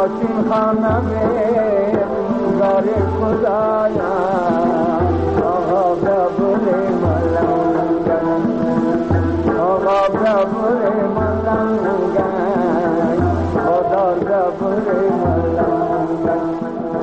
یاسین خانم زار خدایا آقا ببر ملنگن آقا ببر ملنگن خدا ببر ملنگن.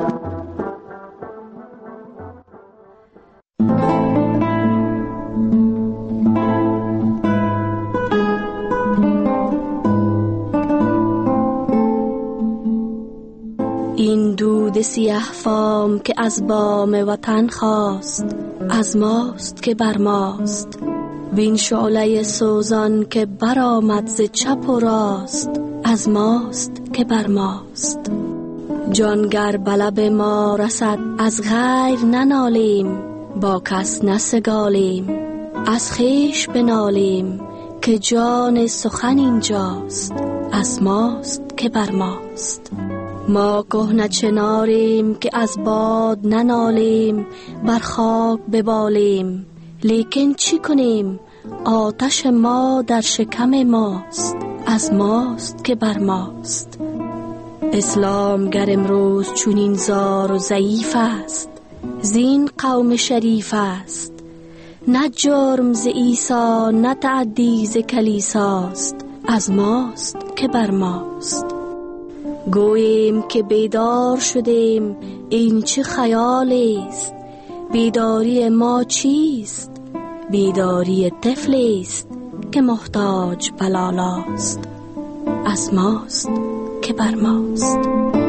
این دود سیاه فام که از بام وطن خواست، از ماست که بر ماست. وین شعله سوزان که برآمد ز چپ و راست، از ماست که بر ماست. جانگر به لب ما رسد از غیر ننالیم، با کس نسگالیم. از خویش بنالیم که جان سخن اینجاست، از ماست که بر ماست. ما کهنه چناریم که از باد ننالیم، بر خاک ببالیم. لیکن چی کنیم؟ آتش ما در شکم ماست، از ماست که بر ماست. اسلام گر امروز چونین زار و ضعیف است، زین قوم شریف است. نه جرم ز عیسی نه تعدی ز کلیساست، از ماست که بر ماست. گوییم که بیدار شدیم، این چه خیالی است؟ بیداری ما چیست؟ بیداری طفلی است که محتاج بلالاست، از ماست که بر ماست.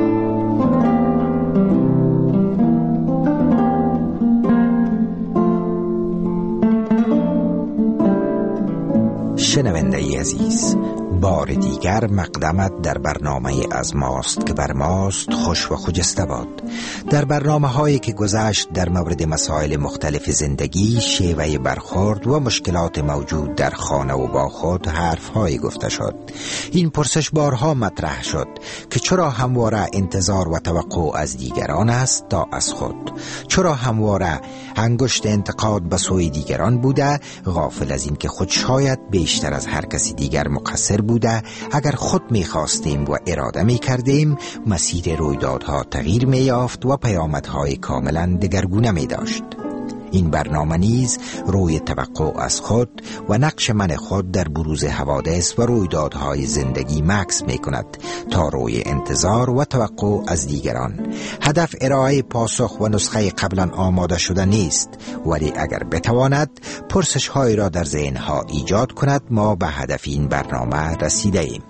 شنونده عزیز، بار دیگر مقدمت در برنامه از ماست که بر ماست خوش و خجسته باد. در برنامه هایی که گذشت در مورد مسائل مختلف زندگی، شیوه برخورد و مشکلات موجود در خانه و با خود حرف هایی گفته شد. این پرسش بارها مطرح شد که چرا همواره انتظار و توقع از دیگران است تا از خود؟ چرا همواره انگشت انتقاد به سوی دیگران بوده، غافل از این که خود شاید بیشتر از هر کسی دیگر مقصر بوده؟ اگر خود می‌خواستیم و اراده می‌کردیم، مسیر رویدادها تغییر می‌یافت و پیامدهای کاملاً دگرگونه می‌داشت. این برنامه نیز روی توقع از خود و نقش من خود در بروز حوادث و رویدادهای زندگی مکث می‌کند تا روی انتظار و توقع از دیگران. هدف ارائه پاسخ و نسخه قبلا آماده شده نیست، ولی اگر بتواند پرسش‌هایی را در ذهن‌ها ایجاد کند، ما به هدف این برنامه رسیده ایم.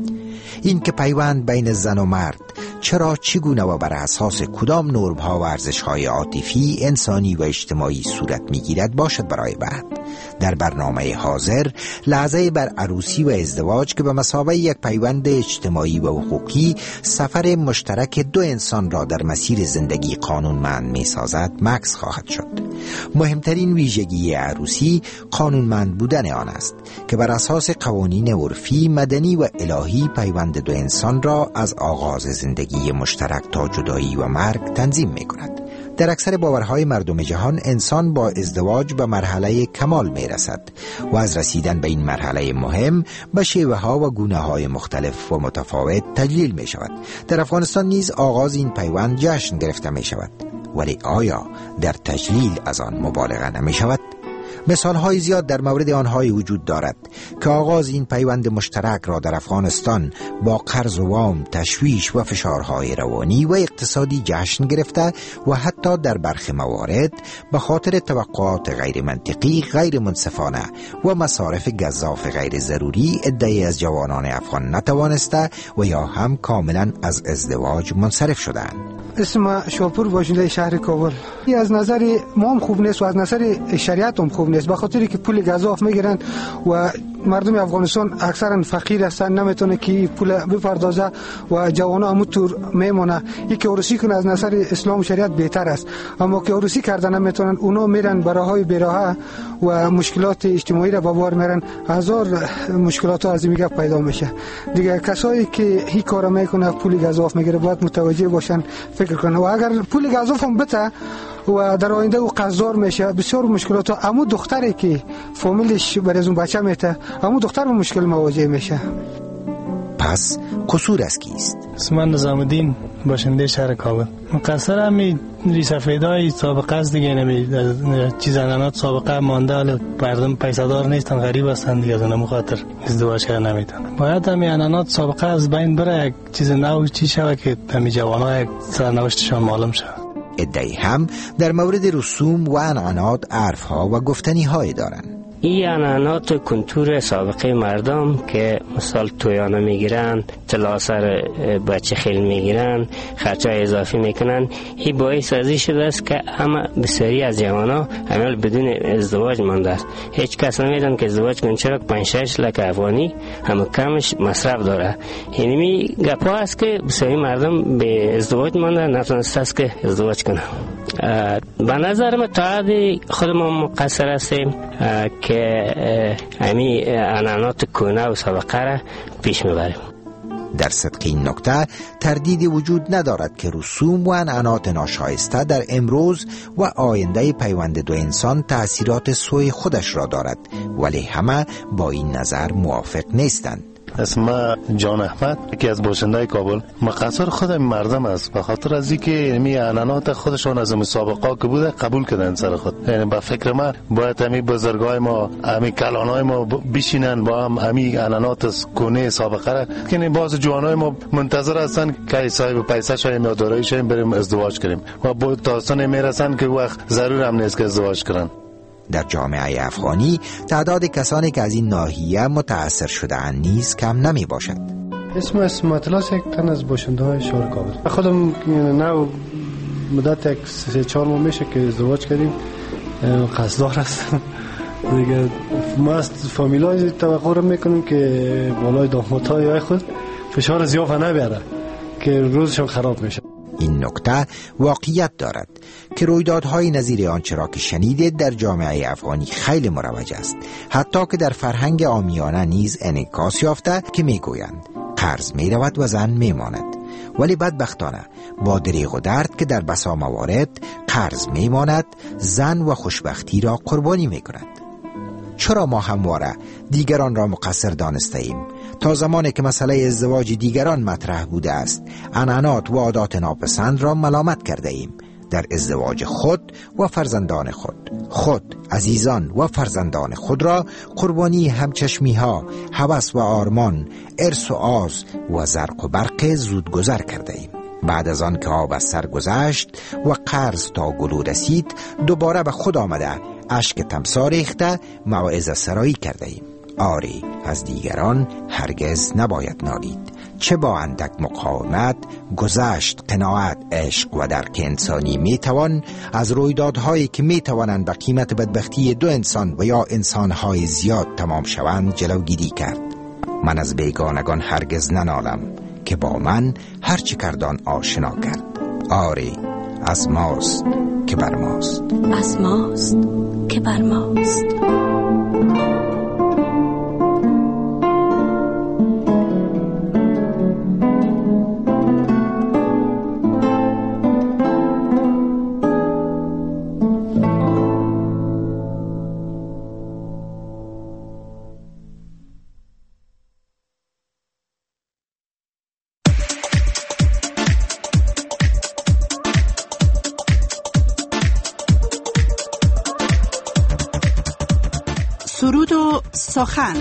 این که پیوند بین زن و مرد چرا، چگونه و بر اساس کدام نرم‌ها و ارزش‌های عاطفی، انسانی و اجتماعی صورت می‌گیرد باشد برای بعد. در برنامه حاضر لحظه بر عروسی و ازدواج که به مثابه یک پیوند اجتماعی و حقوقی سفر مشترک دو انسان را در مسیر زندگی قانونمند می‌سازد مکث خواهد شد. مهمترین ویژگی عروسی قانونمند بودن آن است که بر اساس قوانین عرفی، مدنی و الهی پیوند دو انسان را از آغاز زندگی مشترک تا جدایی و مرگ تنظیم می‌کند. در اکثر باورهای مردم جهان انسان با ازدواج به مرحله کمال می‌رسد و از رسیدن به این مرحله مهم به شیوه‌ها و گونه‌های مختلف و متفاوت تجلیل می‌شود. در افغانستان نیز آغاز این پیوند جشن گرفته می‌شود. ولی آیا در تجلیل از آن مبالغه نمی‌شود؟ مثال‌های زیاد در مورد آنهایی وجود دارد که آغاز این پیوند مشترک را در افغانستان با قرض و وام، تشویش و فشارهای روانی و اقتصادی جشن گرفته و حتی در برخی موارد به خاطر توقعات غیر منطقی، غیر منصفانه و مصارف گزاف غیر ضروری عده‌ای از جوانان افغان نتوانسته و یا هم کاملا از ازدواج منصرف شدند. اسم شاپور باشنده شهر کابل. از نظر ما هم خوب نیست و از نظر شریعت هم خوب نیست، به خاطری که پول گزاف میگیرن و مردم افغانستان اکثرا فقیر هستن، نمیتونه که پول بپردازه و جوانا همونطور میمونه. یکی عروسی کنه از نظر اسلام و شریعت بهتر است، اما که عروسی کردن نمیتونن، اونا میرن براهای بیراهه و مشکلات اجتماعی را به بار میرن. هزار مشکلات از این گپ پیدا میشه. دیگه کسایی که هیچ کارا میکنه پول گزاف میگیره باید متوجه باشن، فکر کنن. و اگر پول گزاف هم بده و در آینده او قرضدار میشه، بسیار مشکلات. همون دختری که فامیلش برای اون بچه میته، همون دختر با مشکل مواجه میشه. پس قصور از کیست؟ اسم من نظام الدین، باشنده شهر کابل. مقصر همی ریسفیدای سابقه است دیگه، نمی چیز انانات سابقه مانده، ولی مردم پیسه‌دار نیستن، غریب هستن دیگه، از اون خاطر ازدواج کردن نمیتونن. باید همی انانات سابقه از بین بره، یک چیز نو چی شود که همی جوان‌ها یک سرنوشتشان معلوم شود. ادعی هم در مورد رسوم و عنعنات عرف‌ها و گفتنی‌های دارند. این عنعنات کنتور سابقه مردم که مثال تویانه میگیرن، طلا سر بچه خیل میگیرن، خرچای اضافی میکنن، این باعث ازی شده است که اما بسیاری از جوانا عمل بدون ازدواج مانده است. هیچ کس نمیدن که ازدواج کنن، چرا 5-6 لک افغانی همه کمش مصرف داره. اینمی گپا است که بسیاری مردم به ازدواج مانده، نتونسته است که ازدواج کنن. به نظر من تا حدی خودمون مقصر هستیم که همی عنعنات کهنه و سابقه را پیش میبریم. در صدق این نکته تردیدی وجود ندارد که رسوم و عنعنات ناشایسته در امروز و آینده پیوند دو انسان تأثیرات سوی خودش را دارد، ولی همه با این نظر موافق نیستند. اسم جان احمد، یکی از باشنده‌های کابل. مقصر خود مردم است، به خاطر از اینکه می عنعنات خودشون از مسابقه که بوده قبول کردن سر خود. یعنی به فکر من باید همی بزرگای ما، همی کلانای ما بشینن با هم همی عنعنات کنه سابقه را، که باز جوانای ما منتظر هستن که صاحب پیسه شایم یا دارایی شایم بریم ازدواج کنیم و با تاسن میرسن که وقت ضرور هم نیست که ازدواج کنن. در جامعه افغانی تعداد کسانی که از این ناحیه متأثر شده‌اند نیز کم نمی باشد. اسم مطلس یک تن از باشنده های شهر کابل. خودم نو مدت یک 3-4 ماه میشه که ازدواج کردیم، قصددار هستم دیگه. ما از فامیلای توقع میکنیم که بالای دامادهای خود فشار زیافه نبیاره که روزشون خراب میشه. این نکته واقعیت دارد که رویدادهای نظیر آنچه را که شنیدید در جامعه افغانی خیلی مروج است، حتی که در فرهنگ عامیانه نیز انعکاس یافته که میگویند قرض میرود و زن میماند، ولی بدبختانه با دریغ و درد که در بسا موارد قرض میماند، زن و خوشبختی را قربانی میکند. چرا ما همواره دیگران را مقصر دانسته ایم؟ تا زمانی که مسئله ازدواج دیگران مطرح بوده است، عنعنات و عادات ناپسند را ملامت کرده ایم. در ازدواج خود و فرزندان خود عزیزان و فرزندان خود را قربانی همچشمی ها، هوس و آرمان، ارث و آز و زرق و برق زودگذر کرده ایم. بعد از آن که آب از سر گذشت و قرض تا گلو رسید، دوباره به خود آمده اشک تمسا ریخته موعظه سرایی کرده ایم. آری، از دیگران هرگز نباید نالید، چه با اندک مقاومت، گذشت، قناعت، عشق و درک انسانی میتوان از رویدادهایی که میتوانند به قیمت بدبختی دو انسان و یا انسانهای زیاد تمام شوند جلوگیری کرد. من از بیگانگان هرگز ننالم که با من هرچی کردان آشنا کرد. آری، از ماست که بر ماست، از ماست که بر ماست. سرود و سخن.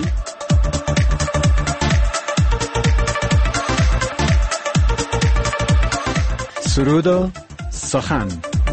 سرود و سخن.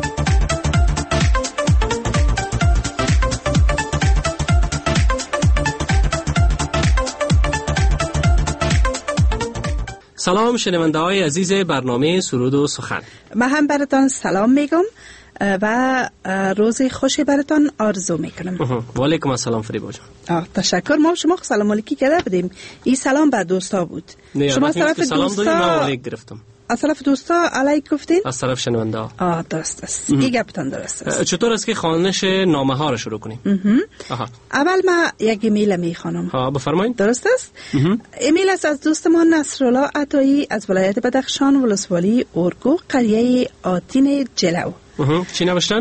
سلام شنونده های عزیز برنامه سرود و سخن. من هم براتان سلام میگم و روز خوشی براتان آرزو میکنم. و علیکم السلام فریبا جان. تشکر. ما شما سلام علیکی کرده بدیم. این سلام به دوستا بود. شما از طرف دوستا من علیک گرفتم. از طرف دوستا علیک گفتین؟ از طرف شنونده ها. درست است. این گپتان درست است. چطور است که خوانش نامه ها رو شروع کنیم؟ اول ما یک ایمیل میخوانم. بفرمایید. درست است؟ ایمیل است از دوست ما نصرالله عطایی از ولایت بدخشان، ولسوالی اورگو، قریه آتین جلو. چی نوشتن؟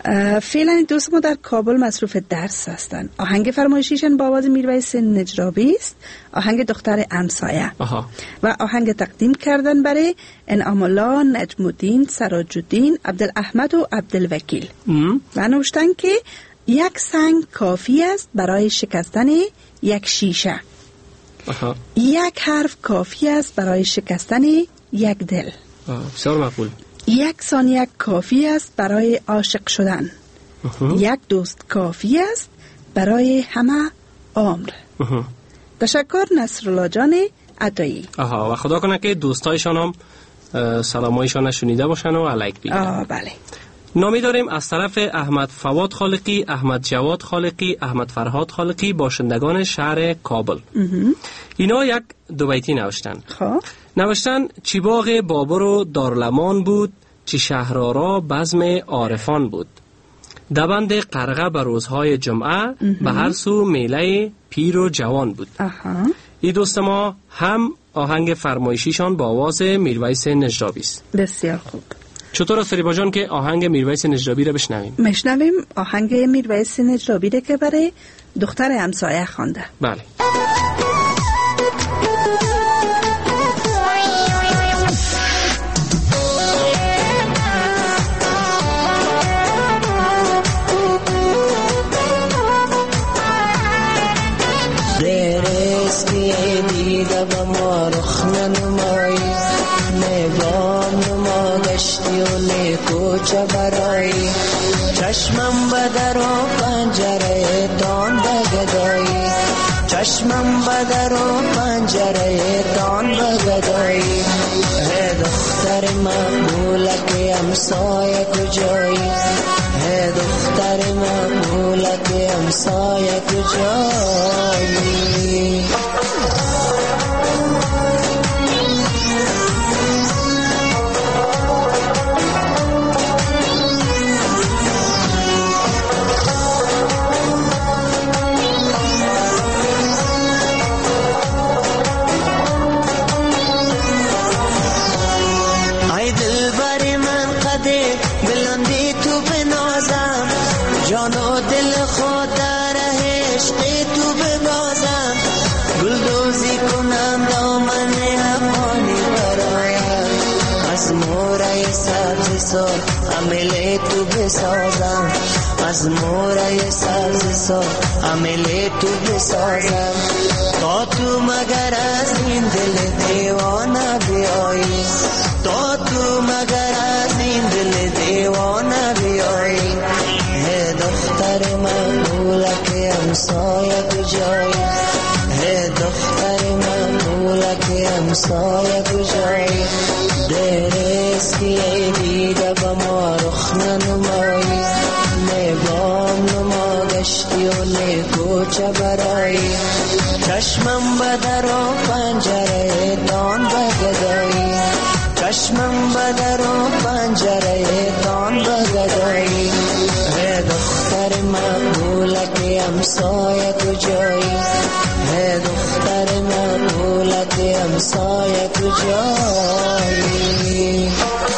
فعلا دوست ما در کابل مصروف درس هستند. آهنگ فرمایشیشان با آواز میرویس نجرابی است، آهنگ دختر همسایه. و آهنگ تقدیم کردن برای انعام الله، نجم الدین، سراج الدین، عبدالاحمد و عبدالوکیل و نوشتن که یک سنگ کافی است برای شکستن یک شیشه. یک حرف کافی است برای شکستن یک دل. بسیار مقبول. یک ثانیه کافی است برای عاشق شدن. یک دوست کافی است برای همه عمر. تشکر نصرالله جان عطایی. و خدا کنه که دوستایشان هم سلامایشان شنیده باشن و علایک بگیرن. بله. نامی داریم از طرف احمد فواد خالقی، احمد جواد خالقی، احمد فرهاد خالقی، باشندگان شهر کابل. اینا یک دو بیتی نوشتن. نوشتن چی باغ بابر و دارلمان بود، چی شهرارا بزم عارفان بود. دبند قرغه به روزهای جمعه، به هر سو میله پیر و جوان بود. این دوست ما هم آهنگ فرمایشیشان با آواز میرویس نجرابی است. بسیار خوب. چطور است فریبا جان که آهنگ میرویس نجرابی را بشنویم؟ میشنویم آهنگ میرویس نجرابی را که برای دختر همسایه خوانده. بله. دیده با ما رخ ننمایی، نگام نما گشتی و لیکوچه برایی، چشمم به در و پنجره دان بگدایی، چشمم به در و پنجره دان بگدایی. هی دختر مقبوله که همسایه کجایی، هی دختر مقبوله که همسایه کجایی. جانو دل خود در عشق تو ببازم، گلدوزی کنم دامن افغانی برایم، از مورای سبز سر عمل تو بسازم، از مورای سبز سر عمل تو بسازم. تا تو مگر از این دل دیوانه بیایی، تا تو مگر از این دل دیوانه بیایی. دختر مقبوله که همسایه کجایی، هی دختر مقبوله که همسایه کجایی. درست که دیده با ما رخ ننمایی، نگام نما گشتی و لیکوچه برایی، چشمم به در و پنجره دان بگدایی، چشمم به در و پنجره دان بگدایی. دختر مقبوله که همسایه کجایی، هی دختر مقبوله که همسایه کجایی.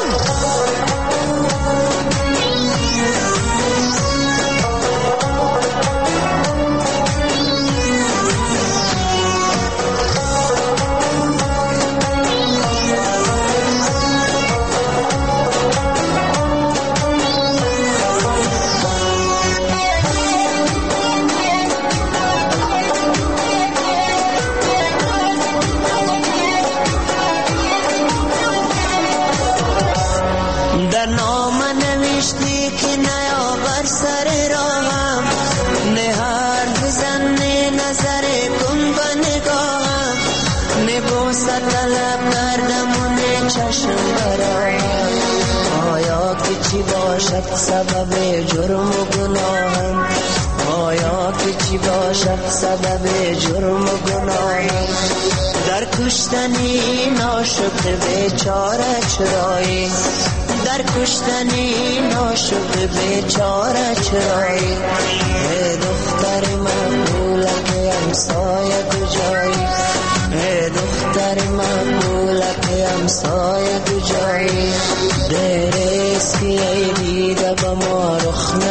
چی باشد سبب جرم و گناهم، آیا که چی باشد سبب جرم و گناهم. در کشتنی ناشکر بیچاره چرایی، در کشتنی ناشکر بیچاره چرایی. ای دختر مقبوله که همسایه کجایی، ای دختر مقبوله که همسایه کجایی. درست که ای دیده با ما رخ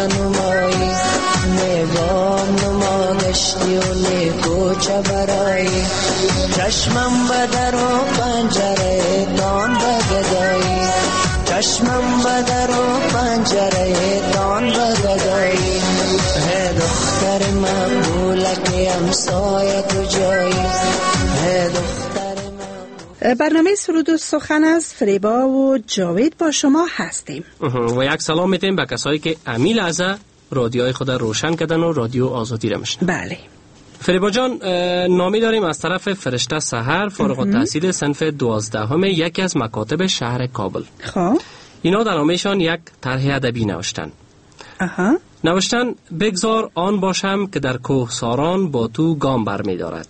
چشمم به در و پنجره دان به گدایی، چشمم به در و پنجره دان به گدایی. هی دختر مقبولک همسایه کجایی، هی دختر مقبول. برنامه سرود و سخن از فریبا و جاوید با شما هستیم و یک سلام میتیم به کسایی که امی لحظه رادیوهای خود روشن کردن و رادیو آزادی را میشنن. بله فریبا جان، نامی داریم از طرف فرشته سحر، فارغ التحصیل صنف 12 یکی از مکاتب شهر کابل. خب اینا در نامه‌شان یک طرح ادبی نوشتن. نوشتن بگذار آن باشم که در کوهساران با تو گام برمی دارد،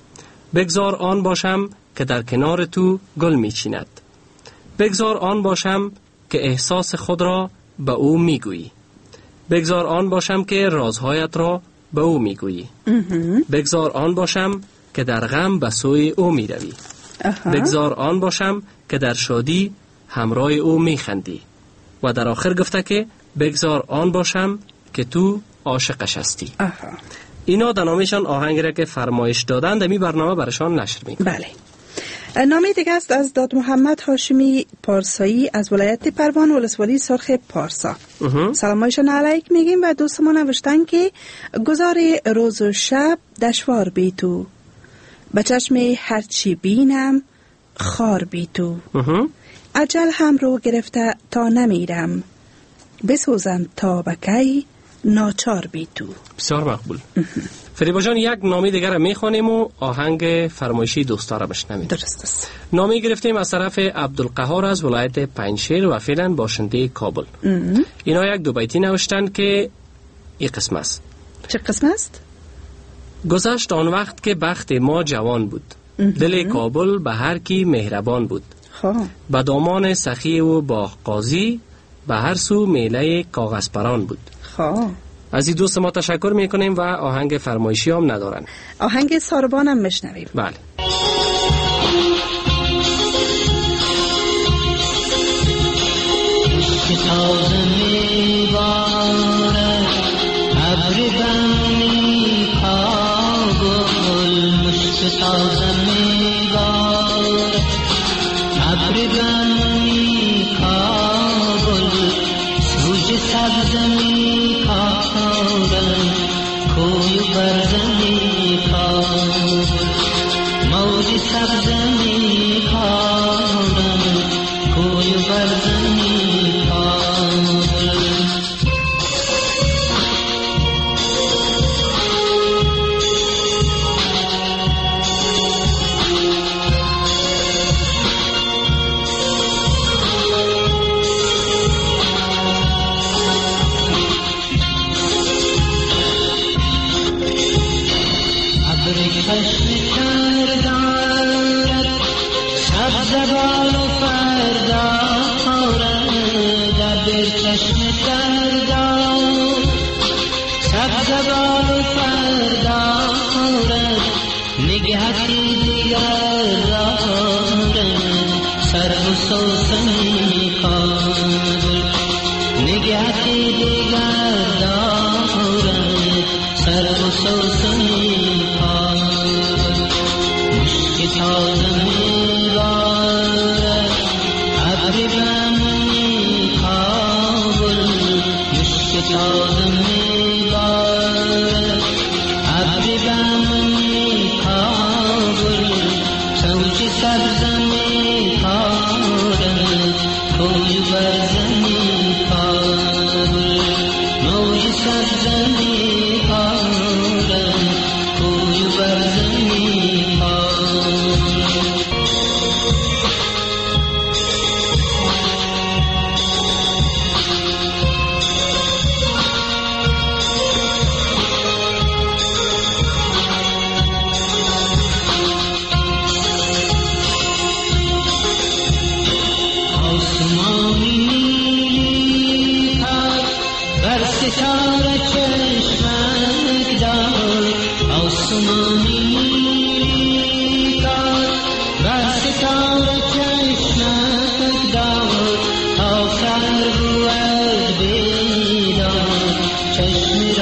بگذار آن باشم که در کنار تو گل می چیند، بگذار آن باشم که احساس خود را به او می گویی، بگذار آن باشم که رازهایت را به او می گویی، بگذار آن باشم که در غم به سوی او می روی، بگذار آن باشم که در شادی همراه او می خندی. و در آخر گفته که بگذار آن باشم که تو عاشقش هستی. اینا در نامشان آهنگی را که فرمایش دادن در می برنامه برشان نشر می کنم. بله. نامه دیگه است از داد محمد هاشمی پارسایی از ولایت پروان ولسوالی سرخ پارسا. سلامایشان علیک میگیم و دوست ما نوشتن که گذار روز و شب دشوار بی تو، به چشم هرچی بینم خار بی تو، اجل هم رو گرفته تا نمیرم، بسوزم تا بکی ناچار بی تو. بسیار مقبول. فریبا جان، یک نامه دیگر را میخوانیم و آهنگ فرمایشی دوستا را بشنویم. درست است. نامه گرفتیم از طرف عبدالقهار از ولایت پنجشیر و فعلا باشنده کابل. اینا یک دو بیتی نوشتن که این قسم است. چه قسم است؟ گذشت آن وقت که بخت ما جوان بود، دل کابل به هر کی مهربان بود، به دامان سخی و باغ قاضی، به هر سو میله کاغذ پران بود. از این دوست ما تشکر میکنیم و آهنگ فرمایشی هم ندارن. آهنگ ساربان هم میشنویم. بله.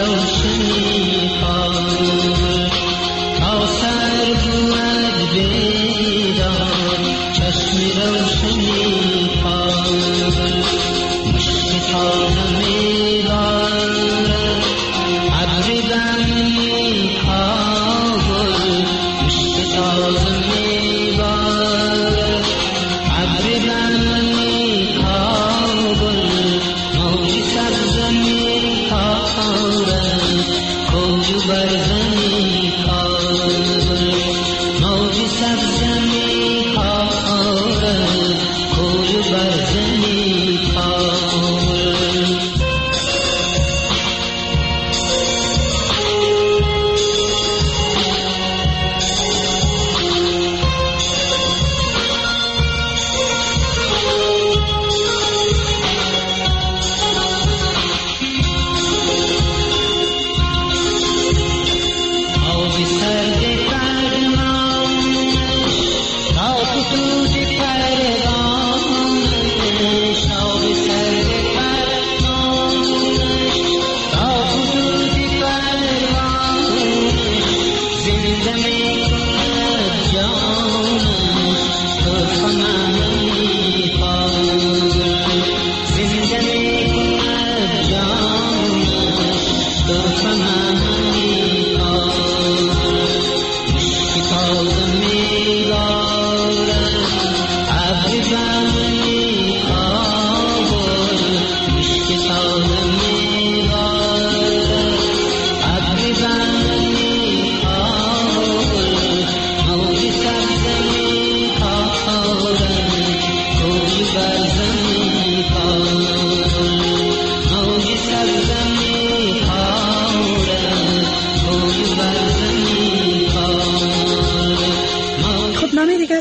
Be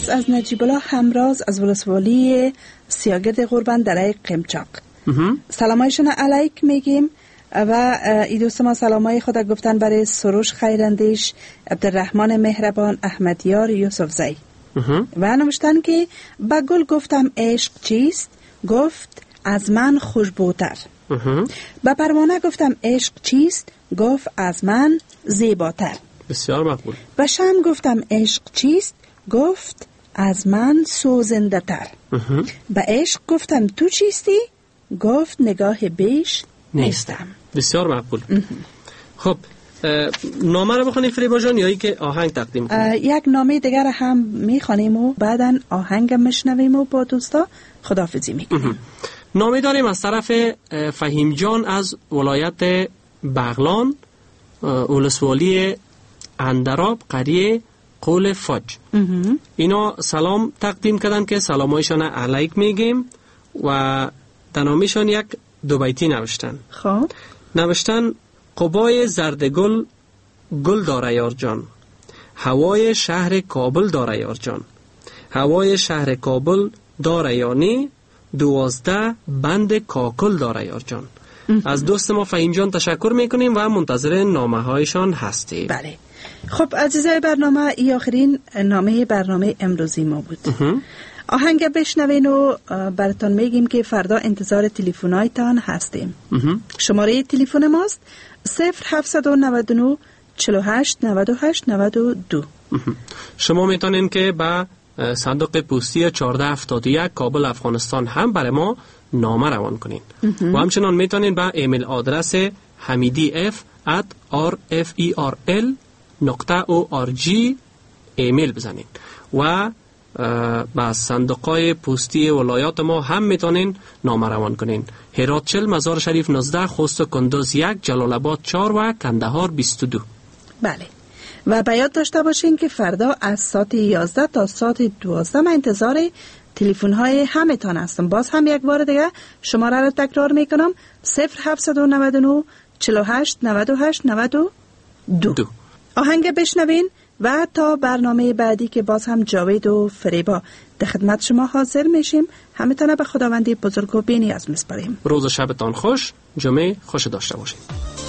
است از نجیب الله همراز از ولسوالی سیاگرد قربان دره قمچاق. سلامایشون علیک میگیم و این دوست ما سلامای خود گفتن برای سروش خیراندیش، عبدالرحمن مهربان، احمدیار، یوسف زی و نوشتن که با گل گفتم عشق چیست؟ گفت از من خوشبوتر. با پروانه گفتم عشق چیست؟ گفت از من زیباتر. بسیار مقبول. با شم گفتم عشق چیست؟ گفت از من سوزنده تر. با عشق گفتم تو چیستی؟ گفت نگاه بیش نیستم. بسیار مقبول. خب نامه رو بخونیم فریبا جان یا ای که آهنگ تقدیم کنیم؟ یک نامه دیگر هم میخوانیم و بعدا آهنگ میشنویم و با دوستا خداحافظی میکنیم. نامه داریم از طرف فهیم جان از ولایت بغلان، ولسوالی اندراب، قریه قول فج. اینا سلام تقدیم کردن که سلامایشان علیک میگیم و در نامشان یک دو بیتی نوشتن. خب نوشتن قبای زردگل گل داره یار جان، هوای شهر کابل داره یار جان، هوای شهر کابل داره یانی، 12 بند کاکل داره یار جان. از دوست ما فهیم جان تشکر میکنیم و منتظر نامه هایشان هستیم. بله. خب عزیزای برنامه، این آخرین نامه برنامه امروزی ما بود. آهنگ بشنوین و براتون میگیم که فردا انتظار تلفن‌هایتان هستیم. شماره تلفن ماست 0799 48 98 92. شما میتونین که با صندوق پستی 1471 کابل افغانستان هم برای ما نامه روان کنین و همچنان میتونین با ایمیل آدرس hamidif@rferl.org ایمیل بزنین و با صندوقای پستی ولایات ما هم میتونین نامه روان کنین. هرات 40، مزار شریف 19، خوست و کندوز 1، جلال آباد 4 و کندهار 22. بله. و باید داشته باشین که فردا از ساعت 11 تا ساعت 12 من انتظار تلفن های همه تان هستم. باز هم یک بار دیگه شماره را تکرار میکنم 0799 48 98 92. آهنگ بشنوین و تا برنامه بعدی که باز هم جاوید و فریبا در خدمت شما حاضر میشیم. همه تانه به خداوندی بزرگ و بی‌نیاز میسپاریم. روز و شبتان خوش، جمعه خوش داشته باشید.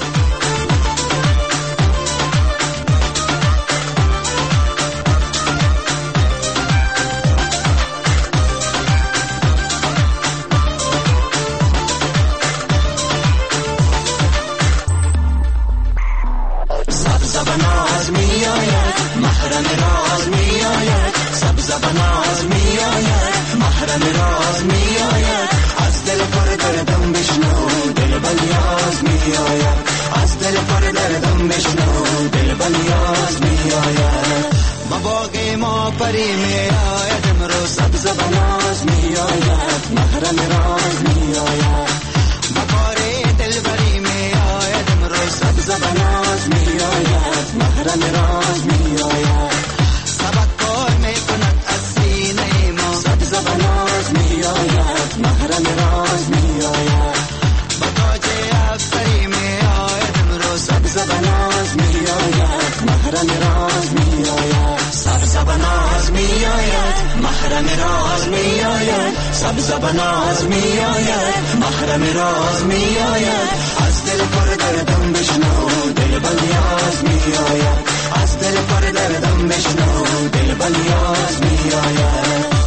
سبز بناز می آید، محرم راز می آید، از دل پر دردم بشنو دل بلیاز می آید، از دل پر دردم بشنو دل بلیاز می آید.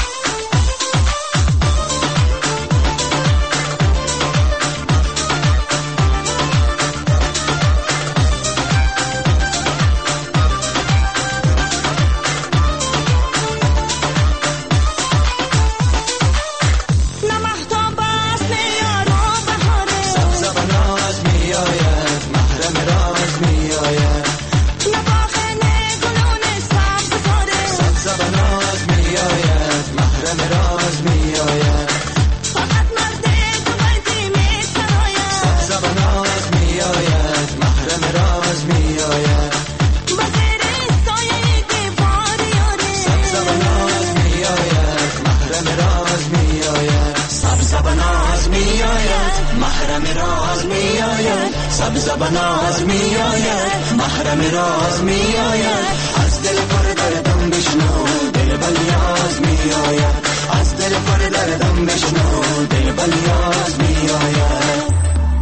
سبز بناز می آید، محرم راز می آید، از دل پر دردم بشنو دل بلیاز می آید از دل پر دردم بشنو دل بلیاز می آید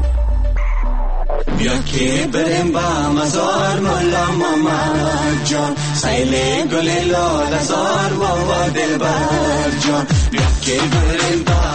بیا که بریم با مزار مولا محمد جان سیل گل لال زار و دل بر جان بیا که بریم با